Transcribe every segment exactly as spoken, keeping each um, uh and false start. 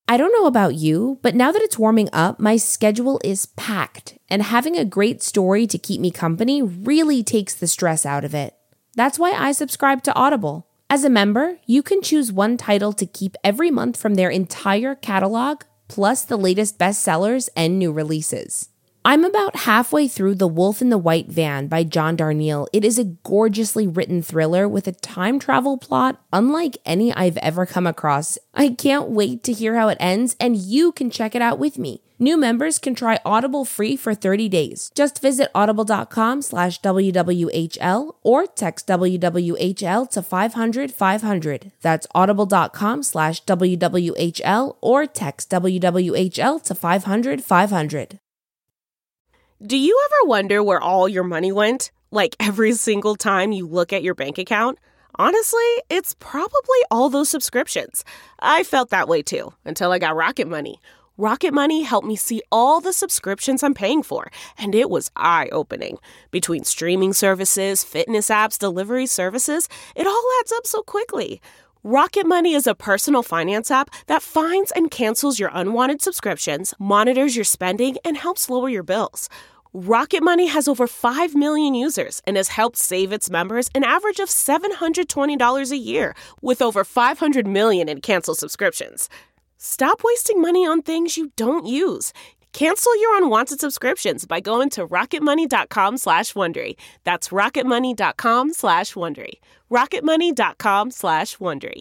I don't know about you, but now that it's warming up, my schedule is packed, and having a great story to keep me company really takes the stress out of it. That's why I subscribe to Audible. As a member, you can choose one title to keep every month from their entire catalog, plus the latest bestsellers and new releases. I'm about halfway through The Wolf in the White Van by John Darnielle. It is a gorgeously written thriller with a time travel plot unlike any I've ever come across. I can't wait to hear how it ends, and you can check it out with me. New members can try Audible free for thirty days. Just visit audible.com slash WWHL or text W W H L to five hundred five hundred. That's audible.com slash WWHL or text W W H L to five hundred five hundred. Do you ever wonder where all your money went? Like every single time you look at your bank account? Honestly, it's probably all those subscriptions. I felt that way too, until I got Rocket Money. Rocket Money helped me see all the subscriptions I'm paying for, and it was eye-opening. Between streaming services, fitness apps, delivery services, it all adds up so quickly. Rocket Money is a personal finance app that finds and cancels your unwanted subscriptions, monitors your spending, and helps lower your bills. Rocket Money has over five million users and has helped save its members an average of seven hundred twenty dollars a year, with over five hundred million in canceled subscriptions. Stop wasting money on things you don't use. Cancel your unwanted subscriptions by going to rocketmoney.com slash Wondery. That's rocketmoney.com slash Wondery. rocketmoney.com slash Wondery.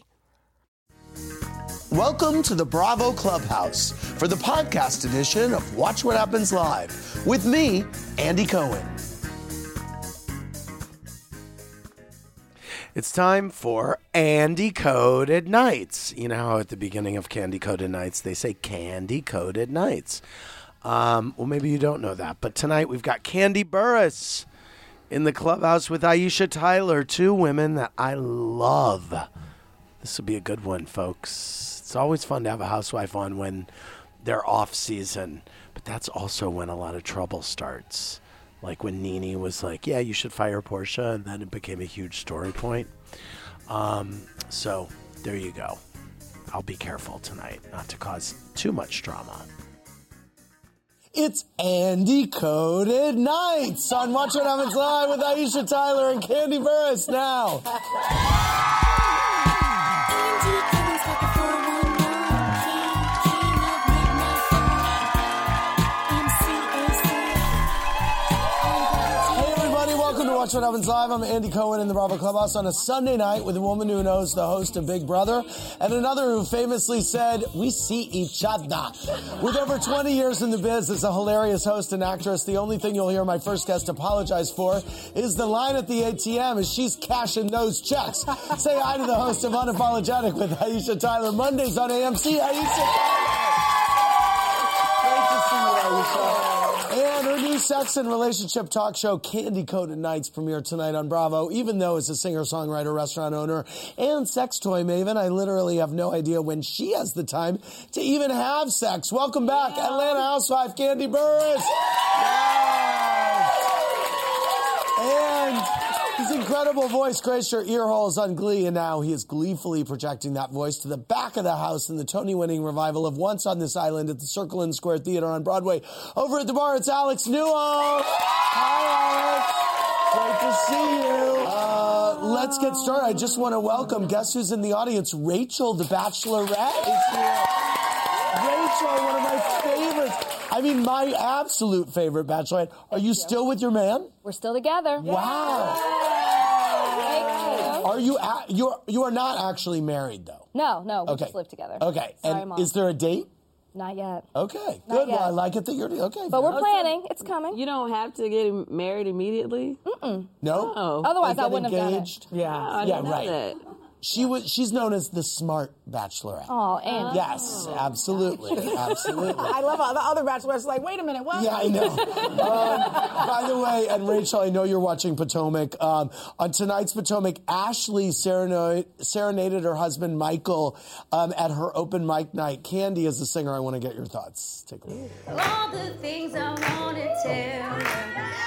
Welcome to the Bravo Clubhouse for the podcast edition of Watch What Happens Live with me, Andy Cohen. It's time for Andy Coded Nights. You know how at the beginning of Candy Coded Nights, they say Candy Coded Nights. Um, well, maybe you don't know that, but tonight we've got Kandi Burruss in the clubhouse with Aisha Tyler, two women that I love. This will be a good one, folks. It's always fun to have a housewife on when they're off season, but that's also when a lot of trouble starts. Like when Nene was like, yeah, you should fire Portia, and then it became a huge story point. Um, so there you go. I'll be careful tonight not to cause too much drama. It's Andy Coded Nights on Watch What Happens Live with Aisha Tyler and Kandi Burruss now. Watch What Happens Live. I'm Andy Cohen in the Bravo Clubhouse on a Sunday night with a woman who knows the host of Big Brother and another who famously said, we see each other. With over twenty years in the biz as a hilarious host and actress, the only thing you'll hear my first guest apologize for is the line at the A T M as she's cashing those checks. Say hi to the host of Unapologetic with Aisha Tyler, Mondays on A M C. Aisha Tyler. Great to see you, Aisha. And her new sex and relationship talk show, Candy Coded Nights, premiere tonight on Bravo. Even though as a singer-songwriter, restaurant owner, and sex toy maven, I literally have no idea when she has the time to even have sex. Welcome back, yeah. Atlanta housewife Kandi Burruss. Yeah. And his incredible voice graced your ear holes on Glee, and now he is gleefully projecting that voice to the back of the house in the Tony-winning revival of Once on This Island at the Circle and Square Theater on Broadway. Over at the bar, it's Alex Newell. Hi, Alex. Great to see you. Uh, let's get started. I just want to welcome, guess who's in the audience? Rachel, the Bachelorette, is here. Rachel, one of my favorites. I mean, my absolute favorite Bachelorette. Are you, you still with your man? We're still together. Wow. Thank you. Are you a- you're you are not actually married though? No, no, we okay. just live together. Okay. Sorry, and Mom. is there a date? Not yet. Okay. Not Good. yet. Well, I like it that you're okay. But we're okay. planning. It's coming. You don't have to get married immediately? Mm-mm. No? Oh. Otherwise, Like I wouldn't engaged? have done it. Yeah. I Yeah, didn't know right. that. She was. She's known as the smart Bachelorette. Oh, Andy. Yes, absolutely, absolutely. I love how the other bachelorettes are like, wait a minute, what? Yeah, I know. um, by the way, and Rachel, I know you're watching Potomac. Um, on tonight's Potomac, Ashley serenade, serenaded her husband, Michael, um, at her open mic night. Kandi is the singer. I want to get your thoughts. Take a look. All the things I want to tell you.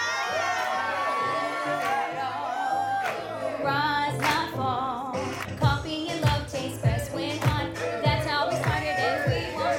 Rise, not fall. Coffee and love taste best when hot. That's how we started and we won't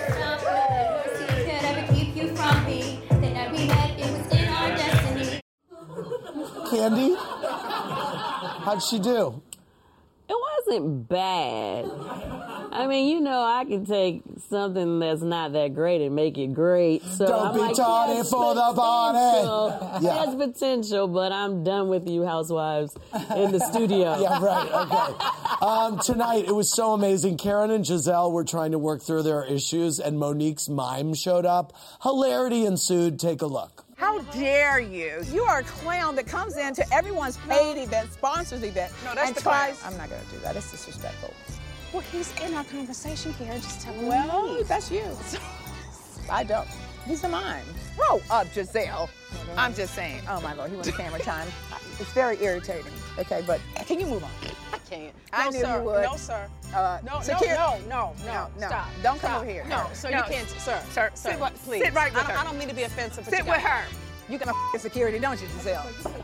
Candy? How'd she do? It wasn't bad. I mean, you know, I can take something that's not that great and make it great. So Don't I'm be like, tardy yes, for the party. potential. Yeah. There's potential, but I'm done with you housewives in the studio. Yeah, right. Okay. Um, tonight, it was so amazing. Karen and Giselle were trying to work through their issues, and Monique's mime showed up. Hilarity ensued. Take a look. How dare you? You are a clown that comes into everyone's paid event, sponsors event, No, that's and the tries. clown. I'm not going to do that. It's disrespectful. Well, he's in our conversation, Karen. Just tell him Well, to leave. that's you. I don't. He's a mime. Grow up, Giselle. I'm just saying. Oh my Lord, he wants camera time. It's very irritating. Okay, but can you move on? I can't. I no, knew sir. you would. No, sir. Uh, no, secure- no, no, no, No, no. Stop. Don't come Stop. over here. No, so No. you can't, sir. Sir, sit, sir. right- please. Sit right with I don't, her. I don't mean to be offensive. But Sit you with got- her. You can f- security, don't you, Giselle?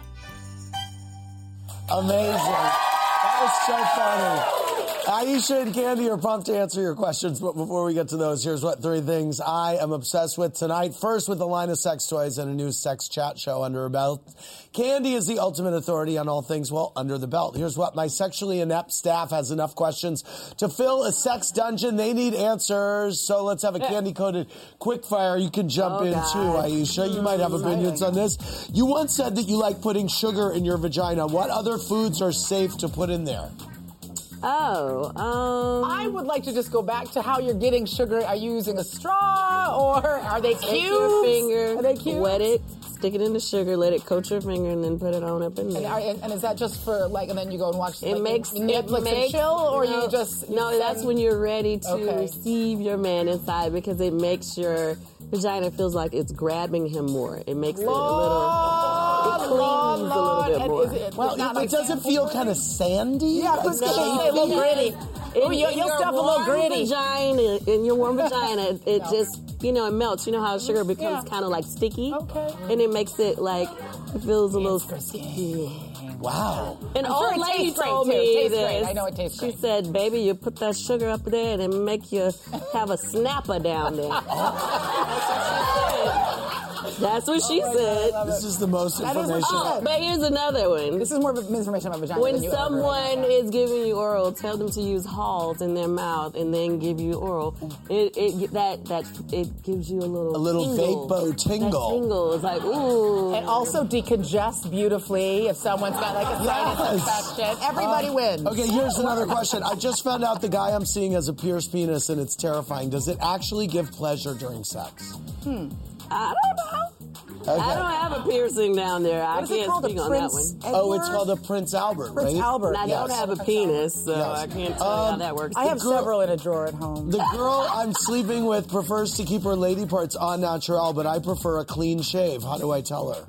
Amazing. That was so funny. Aisha and Candy are pumped to answer your questions, but before we get to those, here's what three things I am obsessed with tonight. First, with a line of sex toys and a new sex chat show under her belt. Candy is the ultimate authority on all things, well, under the belt. Here's what: my sexually inept staff has enough questions to fill a sex dungeon. They need answers. So let's have a candy-coated quickfire you can jump Oh, into, God. Aisha. You might have opinions on this. You once said that you like putting sugar in your vagina. What other foods are safe to put in there? Oh, um... I would like to just go back to how you're getting sugar. Are you using a straw or are they cubes? Take your finger, Are they cubes? wet it, stick it in the sugar, let it coat your finger, and then put it on up in And, there. are, and, and is that just for like, and then you go and watch It like, makes Netflix it makes, and chill, or no, you just no. you That's send- when you're ready to Okay. receive your man inside, because it makes your vagina feels like it's grabbing him more. It makes it a little. It cleans Lord, a little Lord, bit and more. is it- Well, it's not it, like does it shampoo feel for kind you? of sandy? Yeah, Like it's gonna shaky? say a little gritty. Oh, In, your, in your your stuff a little warm gritty. Vagina, in your warm vagina, it No. just, you know, it melts. You know how sugar becomes Yeah. kind of like sticky? Okay. And it makes it like, it feels a little sticky. Wow. An I'm old sure it lady tastes great, told too. It me tastes this. great. I know it tastes She great. said, baby, you put that sugar up there and it make you have a snapper down there. That's what she said. This is the most That is information. what- Oh, but here's another one. This is more information about vagina. When than you ever someone heard. is giving you oral, tell them to use Halls in their mouth and then give you oral. It, it that that it gives you a little A little tingle. vapor tingle. That tingle is like ooh. It also decongest beautifully if someone's got like a sinus Yes. infection. Everybody Um, wins. Okay, here's another question. I just found out the guy I'm seeing has a pierced penis, and it's terrifying. Does it actually give pleasure during sex? I don't know. Okay. I don't have a piercing down there. I What is it can't called? speak A on that Prince one. Edward? Oh, it's called a Prince Albert, Prince right? Albert. And I don't Yes. have a penis, so Yes. I can't tell you how Um, that works. I have girl- several in a drawer at home. The girl I'm sleeping with prefers to keep her lady parts au naturel, but I prefer a clean shave. How do I tell her?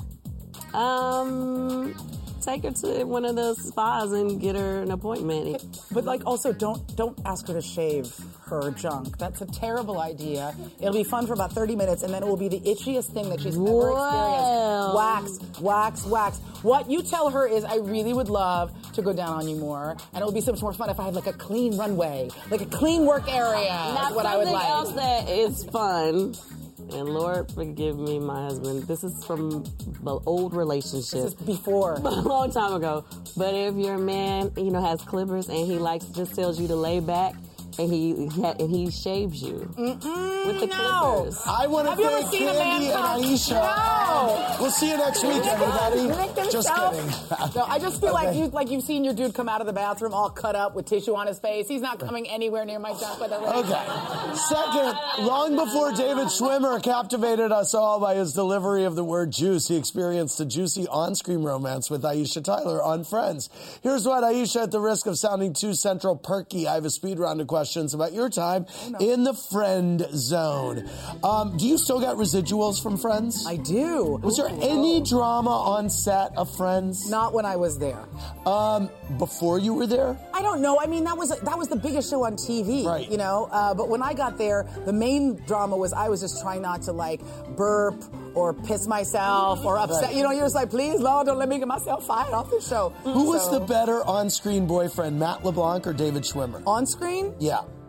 Um, take her to one of those spas and get her an appointment. But like, also don't don't ask her to shave her junk. That's a terrible idea. It'll be fun for about thirty minutes, and then it will be the itchiest thing that she's ever Wow. experienced. Wax, wax, wax. What you tell her is, I really would love to go down on you more, and it would be so much more fun if I had like a clean runway, like a clean work area. Now, is what I would something like. else that is fun, and Lord forgive me, my husband. This is from the old relationship. This is before. a long time ago. But if your man, you know, has clippers and he likes just tells you to lay back and he he ha- and he shaves you with the no. clippers. I want to Have you ever thank seen a man Candy and come- Aisha. No. We'll see you next week, everybody. Nick Just himself. kidding. No, I just feel like Okay. you like you've seen your dude come out of the bathroom all cut up with tissue on his face. He's not coming anywhere near my junk. By the way. Okay. Second, long before David Schwimmer captivated us all by his delivery of the word juice, he experienced a juicy on-screen romance with Aisha Tyler on Friends. Here's what, Aisha, at the risk of sounding too central perky, I have a speed round of questions about your time in the friend zone. Um, do you still got residuals from Friends? I do. Was there any drama on set of Friends? Not when I was there. Um, before you were there? I don't know. I mean, that was that was the biggest show on T V, Right. you know. Uh, but when I got there, the main drama was I was just trying not to like burp or piss myself or upset. Right. You know, you're just like, please, Lord, don't let me get myself fired off this show. Who was So, the better on-screen boyfriend, Matt LeBlanc or David Schwimmer? on screen? Yeah.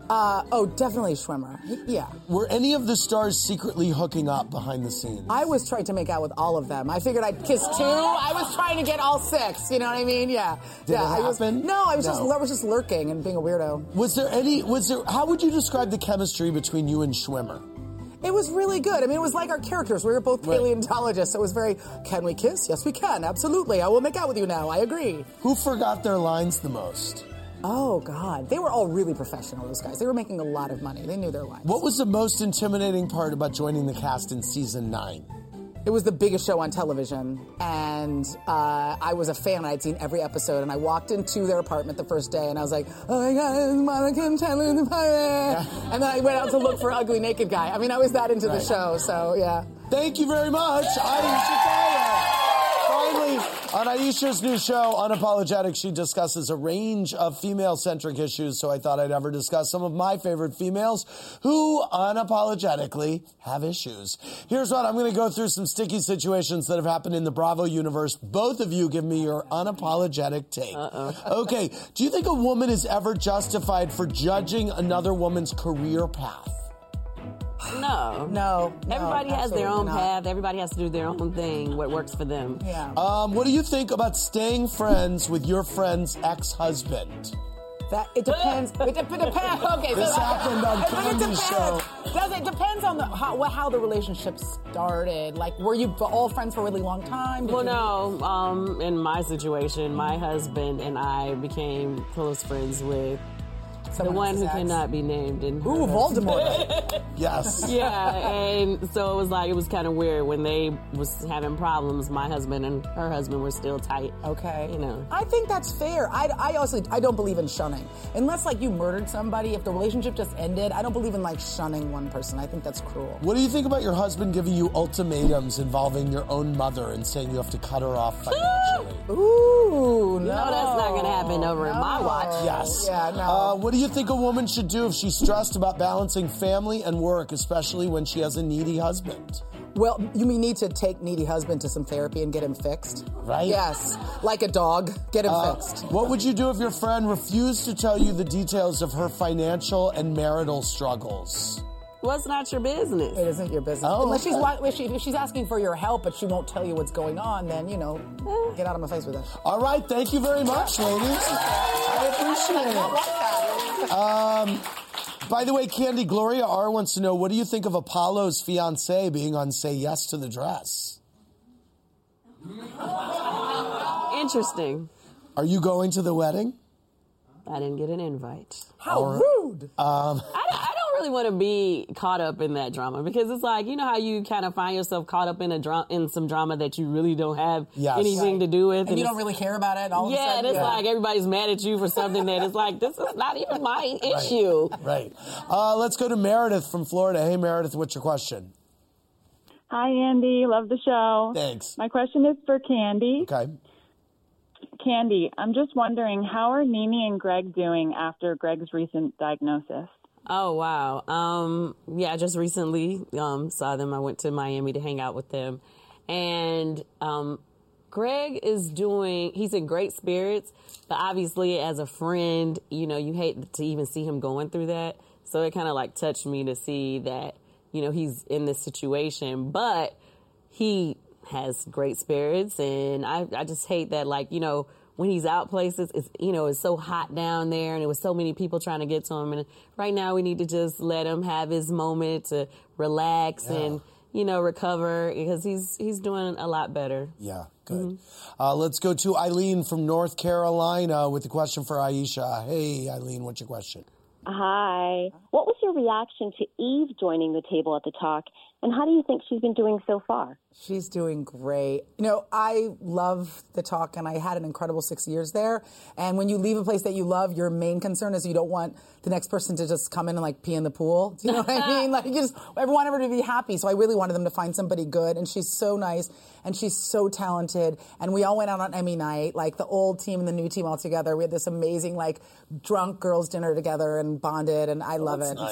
Uh, oh, definitely Schwimmer. Yeah. Were any of the stars secretly hooking up behind the scenes? I was trying to make out with all of them. I figured I'd kiss two. I was trying to get all six. You know what I mean? Yeah. Did yeah, it I was, happen? no, I was No. just I was just lurking and being a weirdo. Was there any, was there, how would you describe the chemistry between you and Schwimmer? It was really good. I mean, it was like our characters. We were both paleontologists. It was very, can we kiss? Yes, we can. Absolutely. I will make out with you now. I agree. Who forgot their lines the most? Oh, God. They were all really professional, those guys. They were making a lot of money. They knew their lines. What was the most intimidating part about joining the cast in season nine? It was the biggest show on television, and uh, I was a fan. I'd seen every episode, and I walked into their apartment the first day, and I was like, oh my God, it's Monica and Tyler in the pirate. And then I went out to look for an ugly naked guy. I mean, I was that into Right. the show, so yeah. Thank you very much, Aisha Tyler. Finally, on Aisha's new show, Unapologetic, she discusses a range of female-centric issues, so I thought I'd ever discuss some of my favorite females who unapologetically have issues. Here's what, I'm going to go through some sticky situations that have happened in the Bravo universe. Both of you give me your unapologetic take. Uh-oh. Okay, do you think a woman is ever justified for judging another woman's career path? No. No. Everybody no, has their own absolutely not. path. Everybody has to do their own thing, what works for them. Yeah. Um, what do you think about staying friends with your friend's ex-husband? That it depends. It de- depends. Okay, This so happened on it, it Candy's depends. show. Does it depends on the how, what- how the relationship started? Like, were you all friends for a really long time? Did Well, you- no. Um, in my situation, my husband and I became close friends with Someone the one who else's ex? cannot be named. And Ooh, Voldemort. Yes. Yeah, and so it was like, it was kind of weird when they was having problems. My husband and her husband were still tight. Okay. You know. I think that's fair. I, I also, I don't believe in shunning. Unless, like, you murdered somebody, if the relationship just ended, I don't believe in, like, shunning one person. I think that's cruel. What do you think about your husband giving you ultimatums involving your own mother and saying you have to cut her off financially? Ooh, no. You know that's not going to happen over in my watch. Yes. Yeah, no. Uh, what do you think a woman should do if she's stressed about balancing family and work, especially when she has a needy husband? Well, you mean need to take needy husband to some therapy and get him fixed? Right. Yes. Like a dog. Get him Uh, fixed. what would you do if your friend refused to tell you the details of her financial and marital struggles? Well, it's not your business. It isn't your business. Oh, Unless she's okay. wa- if, she, if she's asking for your help, but she won't tell you what's going on, then, you know, get out of my face with it. All right, thank you very much, ladies. I appreciate it. Um, by the way, Candy, Gloria R. wants to know, what do you think of Apollo's fiancé being on Say Yes to the Dress? Interesting. Are you going to the wedding? I didn't get an invite. How rude. Um, I don't, I don't really want to be caught up in that drama because it's like, you know how you kind of find yourself caught up in a dra- in some drama that you really don't have Yes. anything to do with. And you it's- don't really care about it all of a Yeah, sudden? and it's like everybody's mad at you for something that is like, this is not even my issue. right. Uh, let's go to Meredith from Florida. Hey, Meredith, what's your question? Hi, Andy. Love the show. Thanks. My question is for Candy. Okay. Candy, I'm just wondering, how are Nene and Greg doing after Greg's recent diagnosis? Oh, wow. Um, yeah, I just recently um, saw them. I went to Miami to hang out with them. And um, Greg is doing, he's in great spirits, but obviously as a friend, you know, you hate to even see him going through that. So it kind of like touched me to see that, you know, he's in this situation, but he has great spirits. And I, I just hate that, like, you know, when he's out places, it's, you know, it's so hot down there and there was so many people trying to get to him. And right now we need to just let him have his moment to relax Yeah. and, you know, recover because he's, he's doing a lot better. Yeah, good. Uh, let's go to Eileen from North Carolina with a question for Aisha. Hey, Eileen, what's your question? Hi. What was your reaction to Eve joining the table at the talk, and how do you think she's been doing so far? She's doing great. You know, I love the talk, and I had an incredible six years there. And when you leave a place that you love, your main concern is you don't want the next person to just come in and, like, pee in the pool. Do you know what I mean? Like, you just everyone want her to be happy. So I really wanted them to find somebody good. And she's so nice, and she's so talented. And we all went out on Emmy night, like the old team and the new team all together. We had this amazing, like, drunk girls dinner together and bonded, and I love it. nice.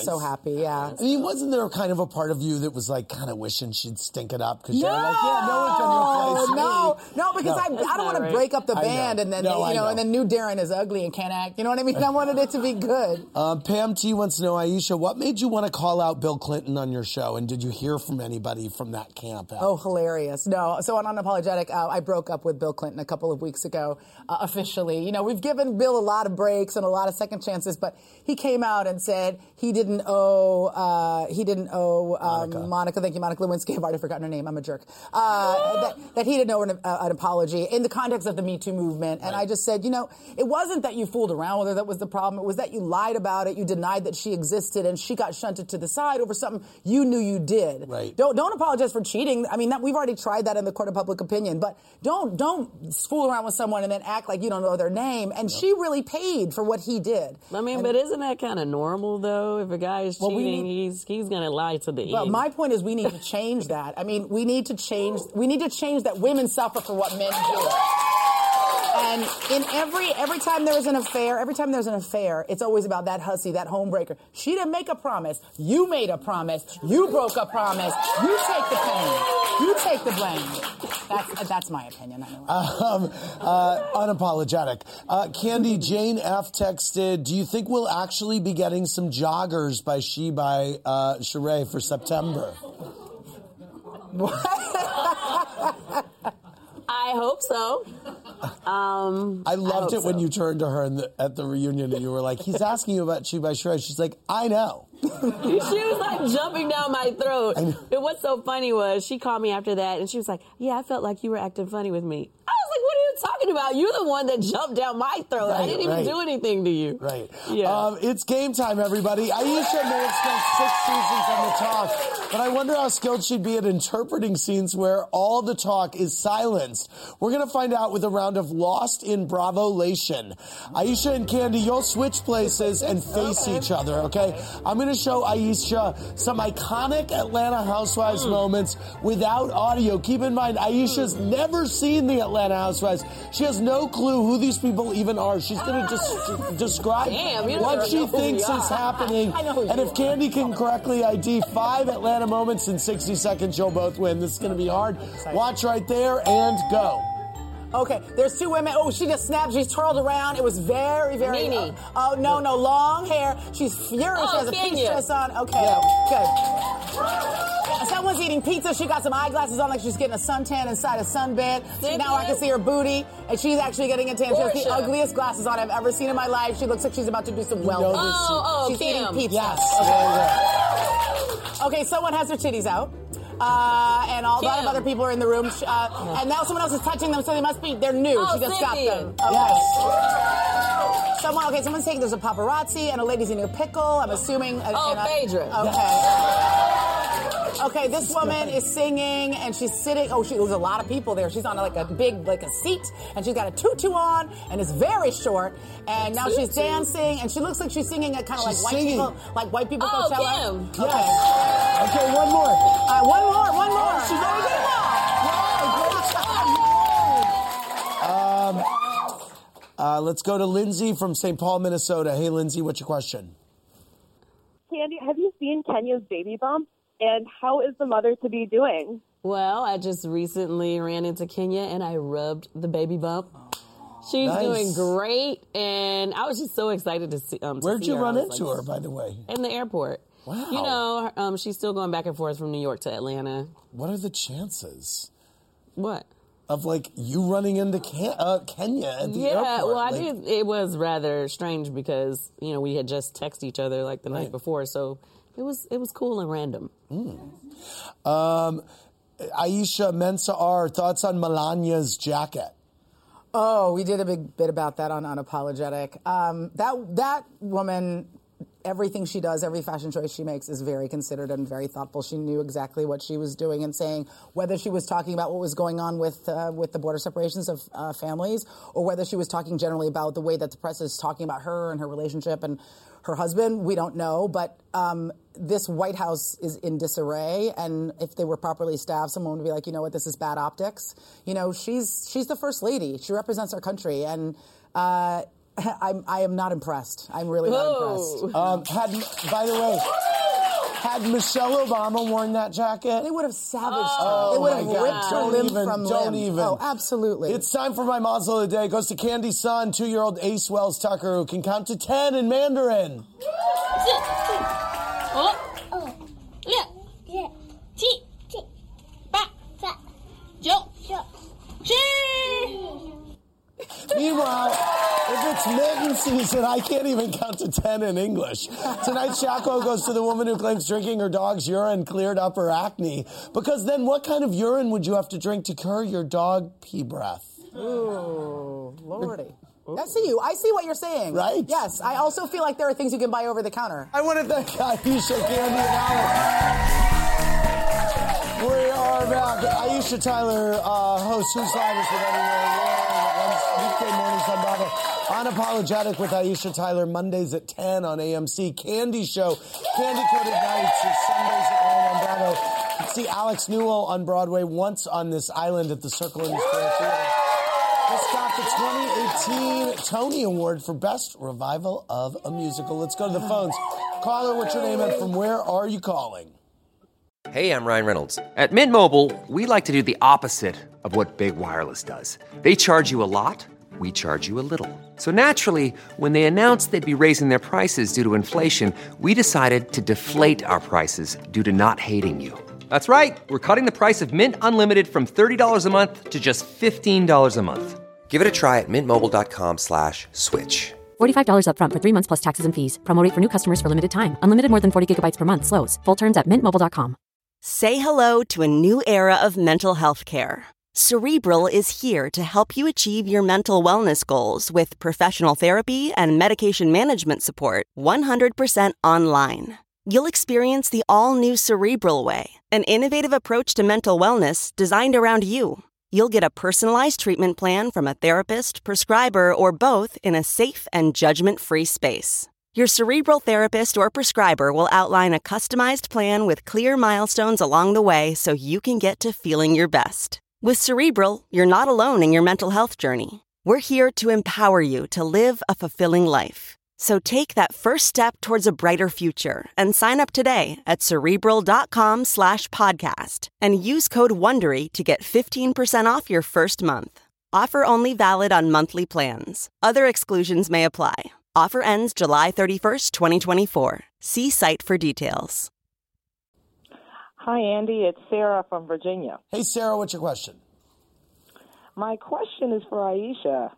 so happy, yeah. I mean, wasn't there kind of a part of you that was like kind of wishing she'd stink it up? Because No, you're like, yeah, no one can replace me. no, no, because No. I, I That's don't want to right. break up the I band know. and then No, I you know, know. and then new Darren is ugly and can't act. You know what I mean? I wanted it to be good. Um, Pam T wants to know, Aisha, what made you want to call out Bill Clinton on your show? And did you hear from anybody from that camp? Oh, hilarious. No, so on Unapologetic, uh, I broke up with Bill Clinton a couple of weeks ago, uh, officially. You know, we've given Bill a lot of breaks and a lot of second chances, but he came out and said he didn't owe, uh, he didn't owe um, Monica. Monica, thank you, Monica Lewinsky. I've already forgotten her name. I'm a jerk. Uh, that, that he didn't owe an, uh, an apology in the context of the Me Too movement. And Right. I just said, you know, it wasn't that you fooled around with her that was the problem. It was that you lied about it. You denied that she existed, and she got shunted to the side over something you knew you did. Right. Don't don't apologize for cheating. I mean, that, we've already tried that in the court of public opinion. But don't don't fool around with someone and then act like you don't know their name. And she really paid for what he did. I mean, And- but isn't that kind of normal though? If a guy is Well, we cheating, need- he's he's gonna lie to the But end. my point is, we need to change that. I mean, we need to change. We need to change that women suffer for what men do. And in every every time there's an affair, every time there's an affair, it's always about that hussy, that homebreaker. She didn't make a promise. You made a promise. You broke a promise. You take the pain. You take the blame. That's that's my opinion. Anyway. Um, uh, unapologetic. Uh, Candy, Jane F texted, do you think we'll actually be getting some joggers by She by uh, Sheree for September? I hope so. Um, I loved I it hope when so. you turned to her in the, at the reunion and you were like, he's asking you about She by Sheree. She's like, I know. She was like jumping down my throat. And what's so funny was she called me after that and she was like, yeah, I felt like you were acting funny with me. I was like, what are you talking about? You're the one that jumped down my throat. I Right, didn't even right. do anything to you. Right. Yeah. Um, it's game time, everybody. Aisha may have spent six seasons on the talk, but I wonder how skilled she'd be at interpreting scenes where all the talk is silenced. We're going to find out with a round of Lost in Bravo-lation. Aisha and Candy, you'll switch places and face Okay. each other, okay? I'm going to show Aisha some iconic Atlanta Housewives Mm. moments without audio. Keep in mind, Aisha's never seen the Atlanta Housewives. She has no clue who these people even are. She's going to just describe Damn, you what don't she know who thinks we is are. happening. I know who And you if Candy can correctly I D five Atlanta moments in sixty seconds, you'll both win. This is going to be hard. Watch right there and go. Okay, there's two women. Oh, she just snapped. She's twirled around. It was very, very. Nene. Uh, oh no, no, long hair. She's furious. Oh, she has a pink Kenya. dress on. Okay, good. Someone's eating pizza. She got some eyeglasses on, like she's getting a suntan inside a sunbed. Cynthia. Now I can see her booty, and she's actually getting a tan. She has the Portia. ugliest glasses on I've ever seen in my life. She looks like she's about to do some know welding. this. Oh, oh, she's Kim. eating pizza. Yes. Okay, someone has their titties out. Uh, and all a lot of Kim. other people are in the room. Uh, and now someone else is touching them, so they must be, they're new. Oh, she just Cynthia. got them. Okay. Someone, okay, someone's taking, there's a paparazzi, and a lady's eating a pickle. I'm assuming. uh, Oh, and I- Phaedra. Okay. Okay, this woman is singing, and she's sitting. Oh, she, there's a lot of people there. She's on like a big, like a seat, and she's got a tutu on, and it's very short. And now she's Tutu. dancing, and she looks like she's singing at kind of like She's white singing. people, like white people Oh, Coachella. Kim. Okay. Yes. Okay, one more. All right, one more, one more. She got it. Um, uh, let's go to Lindsay from Saint Paul, Minnesota. Hey, Lindsay, what's your question? Candy, have you seen Kenya's baby bump? And how is the mother-to-be doing? Well, I just recently ran into Kenya and I rubbed the baby bump. She's Nice. doing great, and I was just so excited to see. Um, to Where'd see you her. run I was into like, her, by the way? In the airport. Wow. You know, um, she's still going back and forth from New York to Atlanta. What are the chances What? of, like, you running into Ken- uh, Kenya at the Yeah, airport? well, I Like, did. It was rather strange because you know we had just texted each other like the Right. night before, so it was it was cool and random. Um, Aisha Mensa R, thoughts on Melania's jacket? Oh, we did a big bit about that on Unapologetic. Um, that that woman, everything she does, every fashion choice she makes is very considered and very thoughtful. She knew exactly what she was doing and saying, whether she was talking about what was going on with uh, with the border separations of uh, families, or whether she was talking generally about the way that the press is talking about her and her relationship and her husband. We don't know, but um, this White House is in disarray, and if they were properly staffed, someone would be like, you know what, this is bad optics. You know, she's she's the first lady. She represents our country, and uh, I'm, I am not impressed. I'm really not impressed. Um, had, by the way, had Michelle Obama worn that jacket? They would have savaged Oh, her. They would have my God. ripped her Don't limb even, from don't limb. even. Oh, absolutely. It's time for my Mazel of the day. It goes to Candy's son, two-year-old Ace Wells Tucker, who can count to ten in Mandarin. Meanwhile, if it's mitten season, I can't even count to ten in English. Tonight, Shaco goes to the woman who claims drinking her dog's urine cleared up her acne. Because then what kind of urine would you have to drink to cure your dog pee breath? Ooh, Lordy. I see you. I see what you're saying. Right? Yes. I also feel like there are things you can buy over the counter. I want to thank Aisha, Candy, and Alex. We are back. Aisha Tyler, uh, host Who's Line is with Everywhere. Weekday mornings on Bravo. Unapologetic with Aisha Tyler, Mondays at ten on A M C. Candy Show, Candy Coated Nights is Sundays at nine on Bravo. You can see Alex Newell on Broadway Once on This Island at the Circle in the Square Theater. Just got the twenty eighteen Tony Award for Best Revival of a Musical. Let's go to the phones. Caller, what's your name and from where are you calling? Hey, I'm Ryan Reynolds. At Mint Mobile, we like to do the opposite of what Big Wireless does. They charge you a lot, we charge you a little. So naturally, when they announced they'd be raising their prices due to inflation, we decided to deflate our prices due to not hating you. That's right. We're cutting the price of Mint Unlimited from thirty dollars a month to just fifteen dollars a month. Give it a try at mintmobile.com slash switch. forty-five dollars up front for three months plus taxes and fees. Promo rate for new customers for limited time. Unlimited more than forty gigabytes per month. Slows full terms at mint mobile dot com. Say hello to a new era of mental health care. Cerebral is here to help you achieve your mental wellness goals with professional therapy and medication management support one hundred percent online. You'll experience the all-new Cerebral Way, an innovative approach to mental wellness designed around you. You'll get a personalized treatment plan from a therapist, prescriber, or both in a safe and judgment-free space. Your Cerebral therapist or prescriber will outline a customized plan with clear milestones along the way so you can get to feeling your best. With Cerebral, you're not alone in your mental health journey. We're here to empower you to live a fulfilling life. So take that first step towards a brighter future and sign up today at Cerebral.com slash podcast and use code WONDERY to get fifteen percent off your first month. Offer only valid on monthly plans. Other exclusions may apply. Offer ends July thirty-first, twenty twenty-four. See site for details. Hi, Andy. It's Sarah from Virginia. Hey, Sarah, what's your question? My question is for Aisha.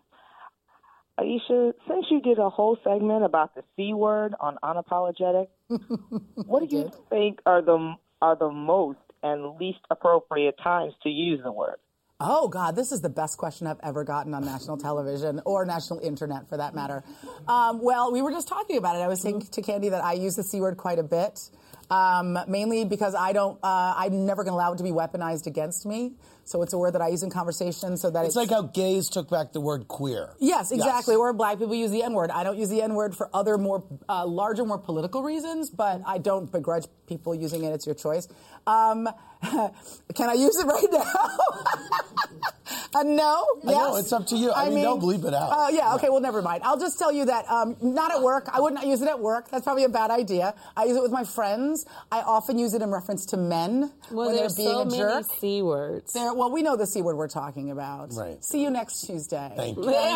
Aisha, since you did a whole segment about the C word on Unapologetic, what do you think are the are the most and least appropriate times to use the word? Oh, God, this is the best question I've ever gotten on national television or national internet, for that matter. Um, well, we were just talking about it. I was saying to Candy that I use the C word quite a bit, um, mainly because I don't, uh, I'm never going to allow it to be weaponized against me. So it's a word that I use in conversation so that it's... It's like how gays took back the word queer. Yes, exactly. Yes. Or black people use the N-word. I don't use the N-word for other more, uh, larger, more political reasons, but I don't begrudge people using it. It's your choice. Um, can I use it right now? uh, no? Yes? No, it's up to you. I, I mean, mean, don't bleep it out. Oh, uh, yeah, okay, well, never mind. I'll just tell you that, um, not at work. I wouldn't use it at work. That's probably a bad idea. I use it with my friends. I often use it in reference to men well, when they're being so a jerk. Many C words. There, well, we know the C word we're talking about. Right. See you next Tuesday. Thank you. Thank you.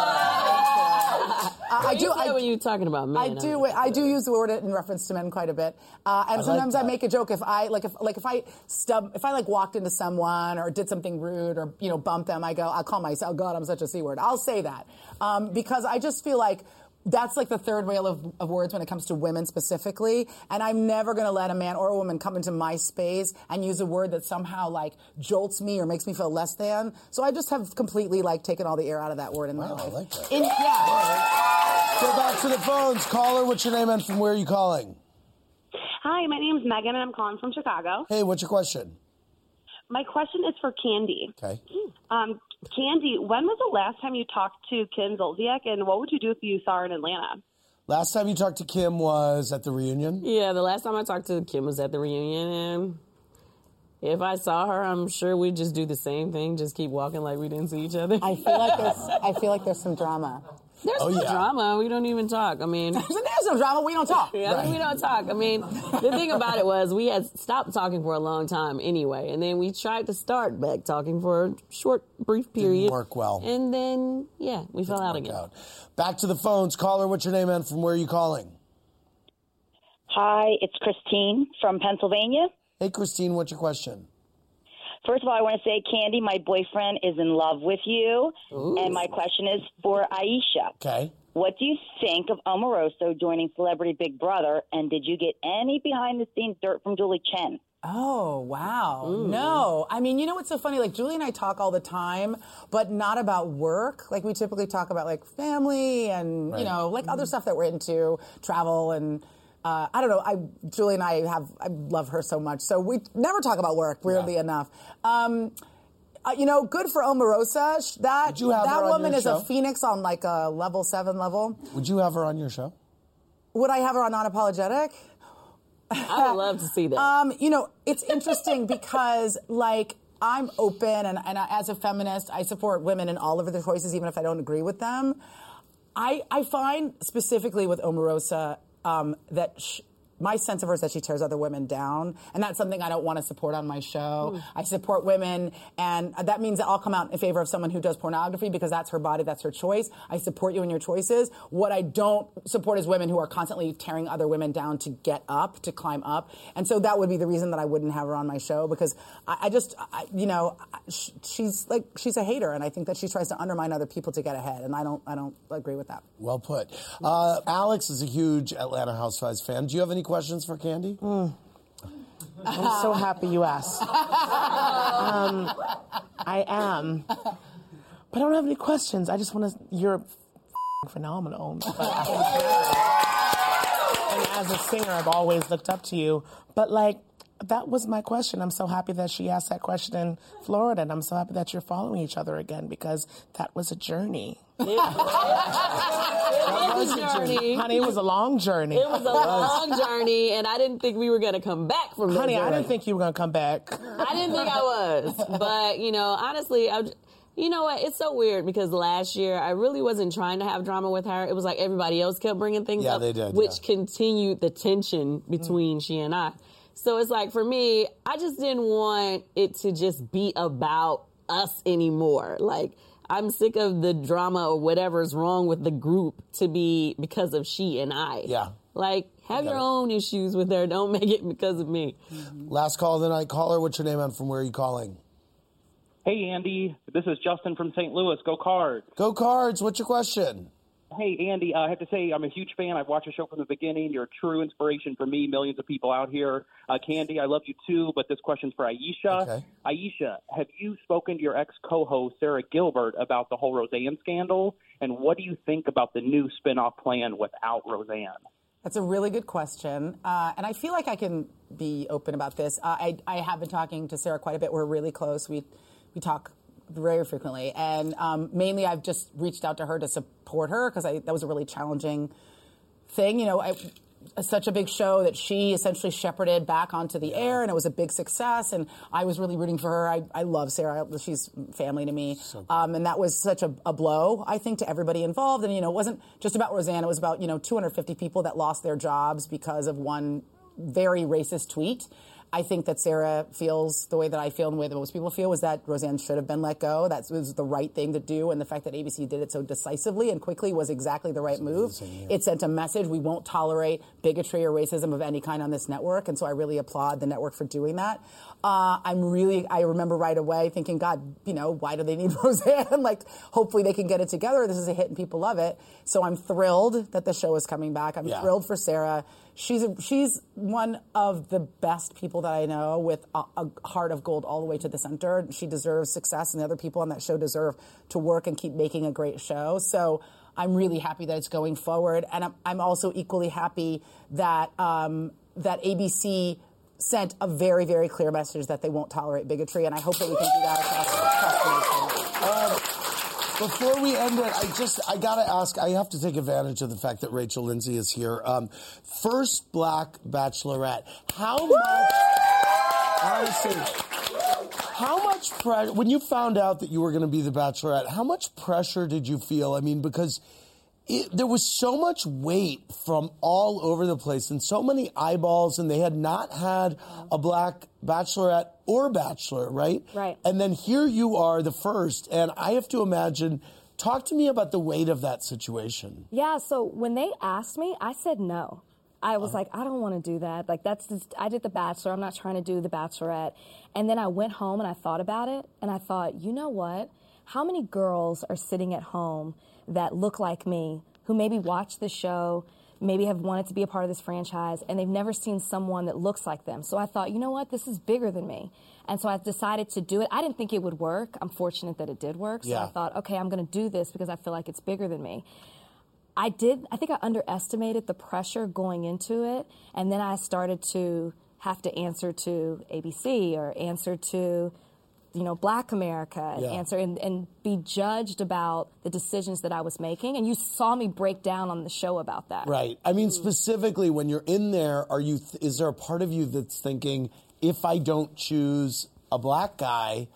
uh, I do. I, when you're talking about men. I do. I, I do use the word in reference to men quite a bit, uh, and I sometimes like I make a joke if I like if like if I stub if I like walked into someone or did something rude or you know bumped them. I go. I'll call myself. Oh God, I'm such a C word. I'll say that um, because I just feel like. That's like the third rail of, of words when it comes to women specifically. And I'm never going to let a man or a woman come into my space and use a word that somehow like jolts me or makes me feel less than. So I just have completely like taken all the air out of that word in my wow, life. I like that. In, yeah. Go back to the phones. Caller, what's your name and from where are you calling? Hi, my name's Megan and I'm calling from Chicago. Hey, what's your question? My question is for Candy. Okay. Um, Candy, when was the last time you talked to Kim Zolciak, and what would you do if you saw her in Atlanta? Last time you talked to Kim was at the reunion? Yeah, the last time I talked to Kim was at the reunion, and if I saw her, I'm sure we'd just do the same thing, just keep walking like we didn't see each other. I feel like there's, I feel like there's some drama. There's Oh, no yeah. drama. We don't even talk. I mean, There's no drama. We don't talk. Yeah, I mean, we don't talk. I mean, the thing about it was we had stopped talking for a long time anyway, and then we tried to start back talking for a short, brief period. Didn't work well. And then, yeah, we fell out again. Out. Back to the phones. Caller, what's your name and from where are you calling? Hi, it's Christine from Pennsylvania. Hey, Christine, what's your question? First of all, I want to say, Candy, my boyfriend is in love with you. Ooh. And my question is for Aisha. Okay. What do you think of Omarosa joining Celebrity Big Brother? And did you get any behind-the-scenes dirt from Julie Chen? Oh, wow. No. I mean, you know what's so funny? Like, Julie and I talk all the time, but not about work. Like, we typically talk about, like, family and, Right. you know, like other stuff that we're into, travel and... Uh, I don't know. I Julie and I have I love her so much, so we never talk about work. Weirdly enough, um, uh, you know, good for Omarosa. Sh- That Would you have that her on woman your is show? a phoenix on like a level seven level. Would you have her on your show? Would I have her on Unapologetic? I would love to see that. Um, you know, it's interesting because like I'm open and, and I, as a feminist, I support women in all of their choices, even if I don't agree with them. I I find specifically with Omarosa. Um, that sh- my sense of her is that she tears other women down, and that's something I don't want to support on my show. Mm. I support women, and that means that I'll come out in favor of someone who does pornography because that's her body, that's her choice. I support you in your choices. What I don't support is women who are constantly tearing other women down to get up, to climb up, and so that would be the reason that I wouldn't have her on my show because I, I just, I, you know, sh- she's like she's a hater, and I think that she tries to undermine other people to get ahead, and I don't, I don't agree with that. Well put. Uh, Alex is a huge Atlanta Housewives fan. Do you have any questions for Candy? I'm so happy you asked. Um, I am. But I don't have any questions. I just want to, you're f- phenomenal. But I- and as a singer, I've always looked up to you. But like, that was my question. I'm so happy that she asked that question in Florida, and I'm so happy that you're following each other again because that was a journey. It was a journey. Honey, it was a long journey. It was a long journey, and I didn't think we were going to come back from that Honey, I journey. didn't think you were going to come back. I didn't think I was. But, you know, honestly, I, you know what? It's so weird because last year I really wasn't trying to have drama with her. It was like everybody else kept bringing things Yeah, up, they did, which continued the tension between she and I. So it's like, for me, I just didn't want it to just be about us anymore. Like, I'm sick of the drama or whatever's wrong with the group to be because of she and I. Yeah. Like, have Got your it. own issues with her. Don't make it because of me. Last call of the night. Caller, what's your name and from where are you calling? Hey, Andy. This is Justin from Saint Louis. Go Cards. Go Cards. What's your question? Hey, Andy. Uh, I have to say I'm a huge fan. I've watched the show from the beginning. You're a true inspiration for me, millions of people out here. Uh, Candy, I love you too, but this question's for Aisha. Okay. Aisha, have you spoken to your ex-co-host, Sarah Gilbert, about the whole Roseanne scandal? And what do you think about the new spinoff plan without Roseanne? That's a really good question. Uh, and I feel like I can be open about this. Uh, I, I have been talking to Sarah quite a bit. We're really close. We, we talk very frequently. And um, mainly I've just reached out to her to support her because that was a really challenging thing. You know, I, such a big show that she essentially shepherded back onto the air, and it was a big success. And I was really rooting for her. I, I love Sarah. She's family to me. Um, and that was such a, a blow, I think, to everybody involved. And, you know, it wasn't just about Roseanne. It was about, you know, two hundred fifty people that lost their jobs because of one very racist tweet. I think that Sarah feels the way that I feel and the way that most people feel was that Roseanne should have been let go. That was the right thing to do. And the fact that A B C did it so decisively and quickly was exactly the right move. It sent a message. We won't tolerate bigotry or racism of any kind on this network. And so I really applaud the network for doing that. Uh, I'm really, I remember right away thinking, God, you know, why do they need Roseanne? Like, hopefully they can get it together. This is a hit and people love it. So I'm thrilled that the show is coming back. I'm Yeah. thrilled for Sarah. She's a, she's one of the best people that I know with a, a heart of gold all the way to the center. She deserves success, and the other people on that show deserve to work and keep making a great show. So I'm really happy that it's going forward, and I'm, I'm also equally happy that um, that A B C sent a very, very clear message that they won't tolerate bigotry, and I hope that we can do that across, across the nation. Um, Before we end it, I just, I gotta ask, I have to take advantage of the fact that Rachel Lindsay is here. Um, first black bachelorette. How much, honestly, how much pressure, when you found out that you were gonna be the bachelorette, how much pressure did you feel? I mean, because it, there was so much weight from all over the place and so many eyeballs, and they had not had a black bachelorette or bachelor, right? Right. And then here you are, the first, and I have to imagine, talk to me about the weight of that situation. Yeah, so when they asked me, I said no. I was like, I don't want to do that. Like, that's just, I did The Bachelor. I'm not trying to do The Bachelorette. And then I went home and I thought about it, and I thought, you know what? How many girls are sitting at home that look like me, who maybe watch the show, maybe have wanted to be a part of this franchise, and they've never seen someone that looks like them? So I thought, you know what? This is bigger than me. And so I decided to do it. I didn't think it would work. I'm fortunate that it did work. So Yeah. I thought, okay, I'm going to do this because I feel like it's bigger than me. I did, I think I underestimated the pressure going into it, and then I started to have to answer to A B C or answer to, you know, Black America, and Yeah. answer and, and be judged about the decisions that I was making. And you saw me break down on the show about that. Right. I mean, specifically, when you're in there, are you? Th- is there a part of you that's thinking, if I don't choose a black guy,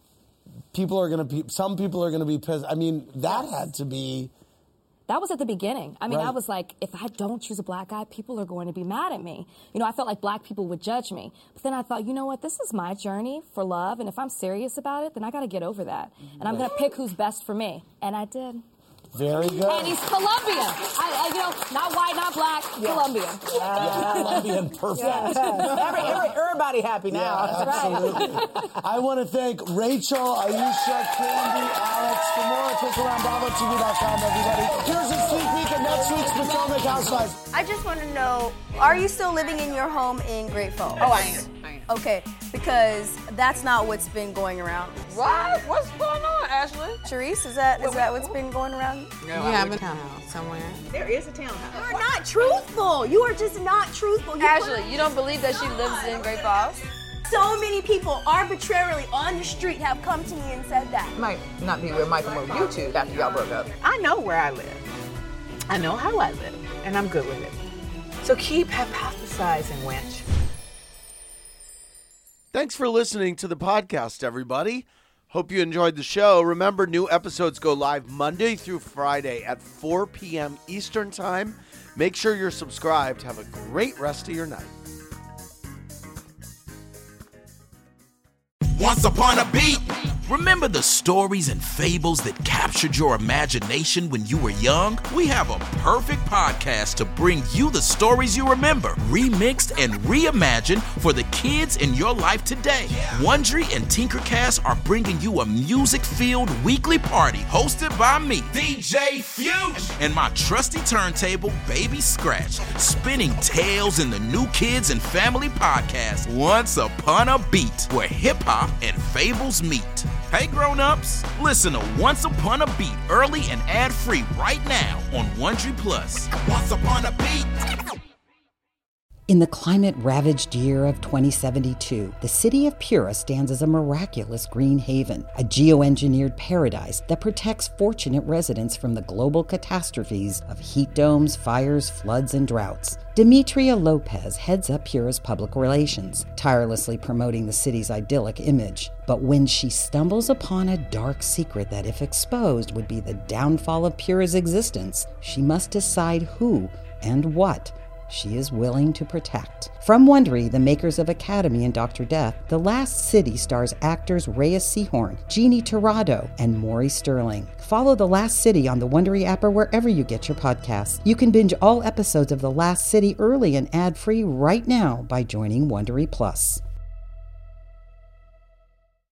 people are going to be, some people are going to be pissed. I mean, that had to be... That was at the beginning. I mean, Right. I was like, if I don't choose a black guy, people are going to be mad at me. You know, I felt like black people would judge me. But then I thought, you know what? This is my journey for love, and if I'm serious about it, then I got to get over that. And I'm going to pick who's best for me. And I did. Very good. And he's Colombian. I, I, you know, not white, not black, Colombian. Yeah, Colombian, perfect. Every, every, everybody happy now. Yeah, absolutely. I want to thank Rachel, Aisha, Candy, Alex. For more, click around Bravo T V dot com, everybody. Here's a sneak peek at next week's Potomac Housewives. I just want to know, are you still living in your home in Great Falls? Oh, I am. I am. Okay, because that's not what's been going around. What? What's going on, Ashley? Charisse, is that is that what's been going around? No, you have a townhouse somewhere. There is a townhouse. You're not truthful. You are just not truthful. You Ashley, you don't believe that she lives in Great Falls? So many people arbitrarily on the street have come to me and said that. Might not be where Michael moved you to after y'all broke up. I know where I live. I know how I live, and I'm good with it. So keep hypothesizing, wench. Thanks for listening to the podcast, everybody. Hope you enjoyed the show. Remember, new episodes go live Monday through Friday at four p.m. Eastern Time. Make sure you're subscribed. Have a great rest of your night. Once upon a beat. Remember the stories and fables that captured your imagination when you were young? We have a perfect podcast to bring you the stories you remember, remixed and reimagined for the kids in your life today. Wondery and Tinkercast are bringing you a music-filled weekly party hosted by me, D J Fuchs, and my trusty turntable, Baby Scratch, spinning tales in the new kids and family podcast, Once Upon a Beat, where hip-hop and fables meet. Hey grown-ups, listen to Once Upon a Beat early and ad-free right now on Wondery Plus. Once Upon a Beat. In the climate-ravaged year of twenty seventy-two, the city of Pura stands as a miraculous green haven, a geoengineered paradise that protects fortunate residents from the global catastrophes of heat domes, fires, floods, and droughts. Demetria Lopez heads up Pura's public relations, tirelessly promoting the city's idyllic image. But when she stumbles upon a dark secret that, if exposed, would be the downfall of Pura's existence, she must decide who and what she is willing to protect. From Wondery, the makers of Academy and Doctor Death, The Last City stars actors Reyes Sehorn, Jeannie Torrado, and Maury Sterling. Follow The Last City on the Wondery app or wherever you get your podcasts. You can binge all episodes of The Last City early and ad-free right now by joining Wondery Plus.